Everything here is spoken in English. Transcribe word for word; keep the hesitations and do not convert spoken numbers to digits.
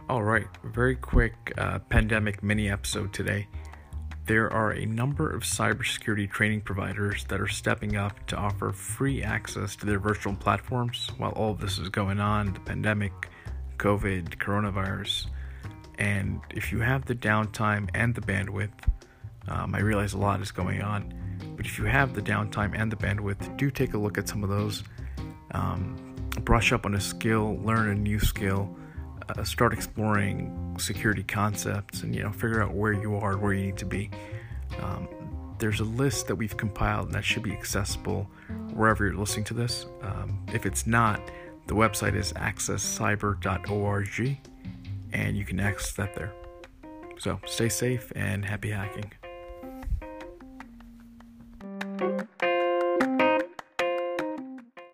All right, very quick uh, pandemic mini episode today. There are a number of cybersecurity training providers that are stepping up to offer free access to their virtual platforms while all of this is going on, the pandemic, COVID, coronavirus. And if you have the downtime and the bandwidth, um, I realize a lot is going on, but if you have the downtime and the bandwidth, do take a look at some of those. Um, brush up on a skill, learn a new skill, uh, start exploring security concepts, and you know figure out where you are, where you need to be. Um, there's a list that we've compiled that should be accessible wherever you're listening to this. Um, if it's not, the website is access cyber dot org, and you can access that there. So stay safe and happy hacking.